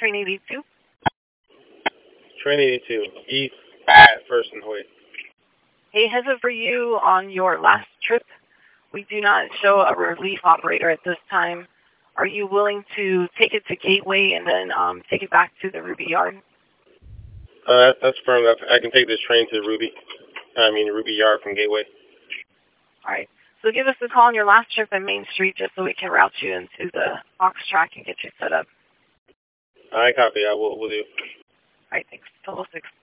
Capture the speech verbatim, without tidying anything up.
train eighty-two. Train eighty-two, east at First and Hoyt. Hey, heads up for you on your last trip. We do not show a relief operator at this time. Are you willing to take it to Gateway and then um, take it back to the Ruby Yard? Uh, that's firm. I can take this train to Ruby. I mean, Ruby Yard from Gateway. All right. So give us a call on your last trip at Main Street just so we can route you into the box track and get you set up. I copy. I will, will do. All right, thanks. Total six.